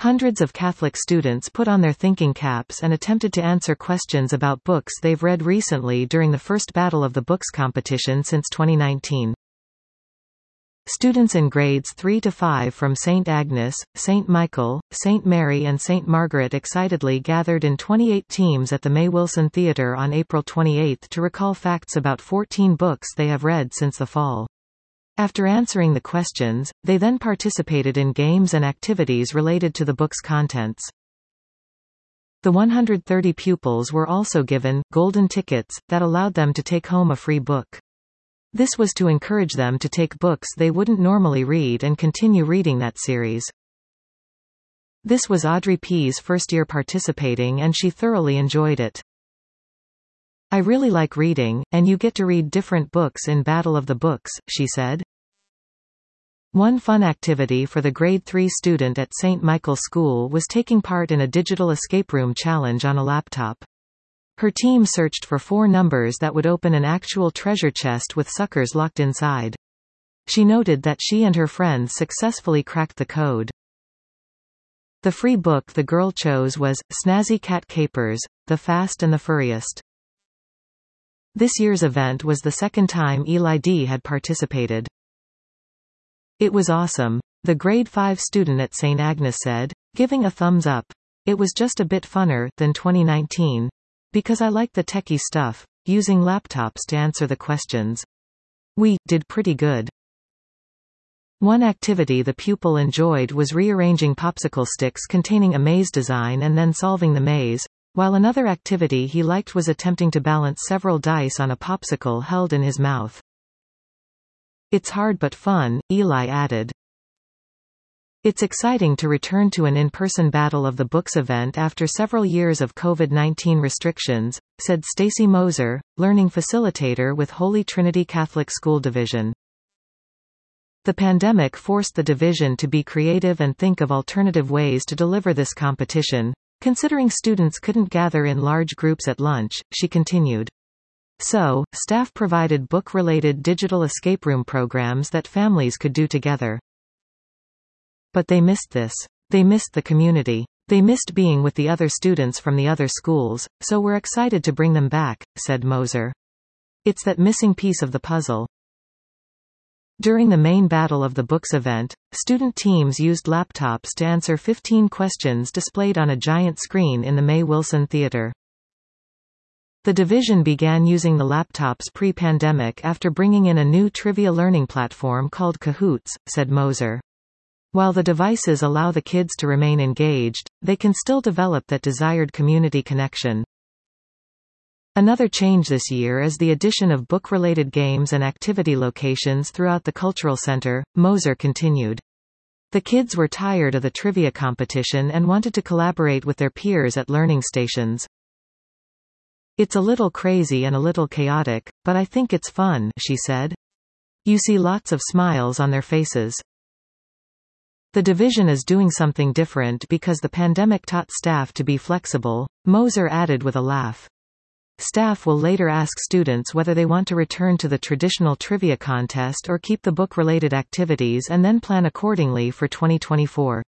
Hundreds of Catholic students put on their thinking caps and attempted to answer questions about books they've read recently during the first Battle of the Books competition since 2019. Students in grades 3 to 5 from St. Agnes, St. Michael, St. Mary and St. Margaret excitedly gathered in 28 teams at the May Wilson Theatre on April 28 to recall facts about 14 books they have read since the fall. After answering the questions, they then participated in games and activities related to the book's contents. The 130 pupils were also given golden tickets that allowed them to take home a free book. This was to encourage them to take books they wouldn't normally read and continue reading that series. This was Audrey P's first year participating and she thoroughly enjoyed it. "I really like reading, and you get to read different books in Battle of the Books," she said. One fun activity for the grade 3 student at St. Michael School was taking part in a digital escape room challenge on a laptop. Her team searched for 4 numbers that would open an actual treasure chest with suckers locked inside. She noted that she and her friends successfully cracked the code. The free book the girl chose was Snazzy Cat Capers, The Fast and the Furriest. This year's event was the second time Eli D. had participated. "It was awesome," the grade 5 student at St. Agnes said, giving a thumbs up. "It was just a bit funner than 2019. Because I like the techie stuff, using laptops to answer the questions. We did pretty good." One activity the pupil enjoyed was rearranging popsicle sticks containing a maze design and then solving the maze, while another activity he liked was attempting to balance several dice on a popsicle held in his mouth. "It's hard but fun," Eli added. It's exciting to return to an in-person Battle of the Books event after several years of COVID-19 restrictions, said Stacy Moser, learning facilitator with Holy Trinity Catholic School Division. The pandemic forced the division to be creative and think of alternative ways to deliver this competition. Considering students couldn't gather in large groups at lunch, she continued. So, staff provided book-related digital escape room programs that families could do together. But they missed this. They missed the community. They missed being with the other students from the other schools, so we're excited to bring them back, said Moser. It's that missing piece of the puzzle. During the main Battle of the Books event, student teams used laptops to answer 15 questions displayed on a giant screen in the May Wilson Theatre. The division began using the laptops pre-pandemic after bringing in a new trivia learning platform called Kahoots, said Moser. While the devices allow the kids to remain engaged, they can still develop that desired community connection. Another change this year is the addition of book-related games and activity locations throughout the cultural center, Moser continued. The kids were tired of the trivia competition and wanted to collaborate with their peers at learning stations. It's a little crazy and a little chaotic, but I think it's fun, she said. You see lots of smiles on their faces. The division is doing something different because the pandemic taught staff to be flexible, Moser added with a laugh. Staff will later ask students whether they want to return to the traditional trivia contest or keep the book-related activities and then plan accordingly for 2024.